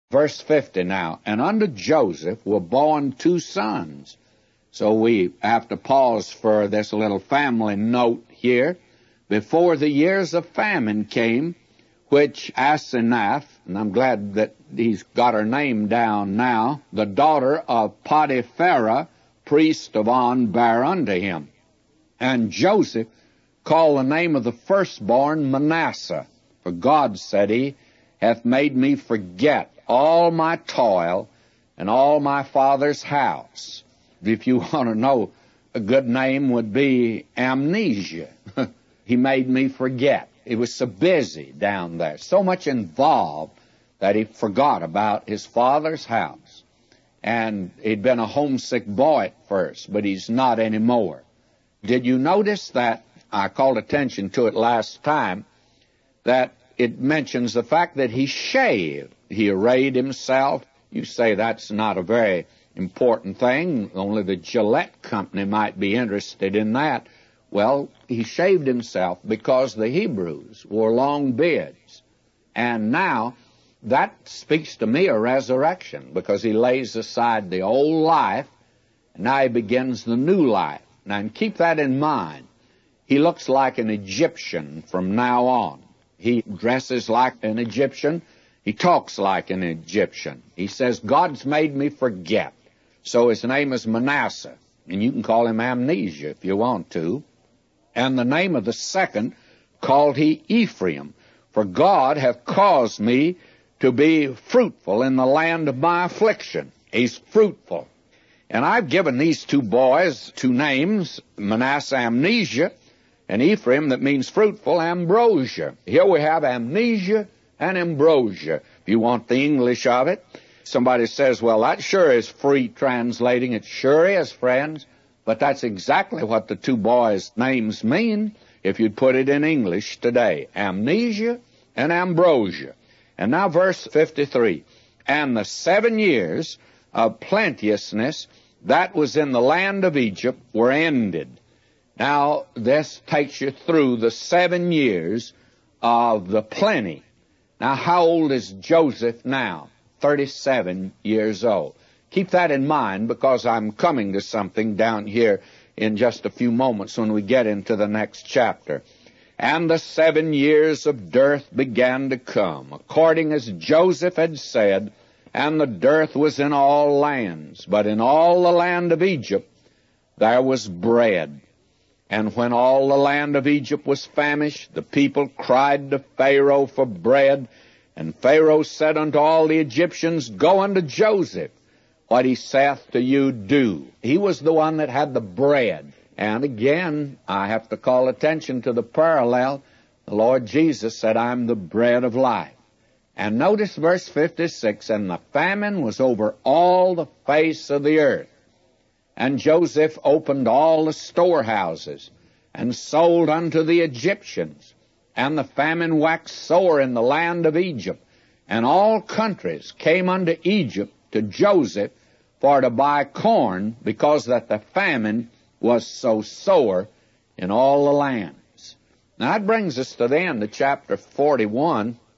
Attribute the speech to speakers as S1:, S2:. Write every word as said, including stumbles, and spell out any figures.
S1: Verse fifty now, and unto Joseph were born two sons. So we have to pause for this little family note here. Before the years of famine came, which Asenath, and I'm glad that he's got her name down now, the daughter of Potipharah, priest of On, bare unto him. And Joseph called the name of the firstborn Manasseh, for God, said he, hath made me forget all my toil and all my father's house. If you want to know, a good name would be Amnesia. He made me forget. He was so busy down there, so much involved that he forgot about his father's house. And he'd been a homesick boy at first, but he's not anymore. Did you notice that, I called attention to it last time, that it mentions the fact that he shaved. He arrayed himself. You say that's not a very important thing. Only the Gillette Company might be interested in that. Well, he shaved himself because the Hebrews wore long beards. And now that speaks to me of resurrection, because he lays aside the old life, and now he begins the new life. Now, and keep that in mind. He looks like an Egyptian from now on. He dresses like an Egyptian. He talks like an Egyptian. He says, God's made me forget. So his name is Manasseh, and you can call him Amnesia if you want to. And the name of the second called he Ephraim, for God hath caused me to be fruitful in the land of my affliction. He's fruitful. And I've given these two boys two names, Manasseh, Amnesia, and Ephraim, that means fruitful, Ambrosia. Here we have Amnesia and Ambrosia, if you want the English of it. Somebody says, well, that sure is free translating. It sure is, friends. But that's exactly what the two boys' names mean if you'd put it in English today. Amnesia and Ambrosia. And now verse fifty-three. And the seven years of plenteousness that was in the land of Egypt were ended. Now, this takes you through the seven years of the plenty. Now, how old is Joseph now? thirty-seven years old. Keep that in mind, because I'm coming to something down here in just a few moments when we get into the next chapter. And the seven years of dearth began to come, according as Joseph had said, and the dearth was in all lands. But in all the land of Egypt there was bread. And when all the land of Egypt was famished, the people cried to Pharaoh for bread. And Pharaoh said unto all the Egyptians, Go unto Joseph, what he saith to you do. He was the one that had the bread. And again, I have to call attention to the parallel. The Lord Jesus said, I'm the bread of life. And notice verse fifty-six, and the famine was over all the face of the earth. And Joseph opened all the storehouses, and sold unto the Egyptians. And the famine waxed sore in the land of Egypt. And all countries came unto Egypt to Joseph for to buy corn, because that the famine was so sore in all the lands. Now that brings us to the end of chapter forty-one.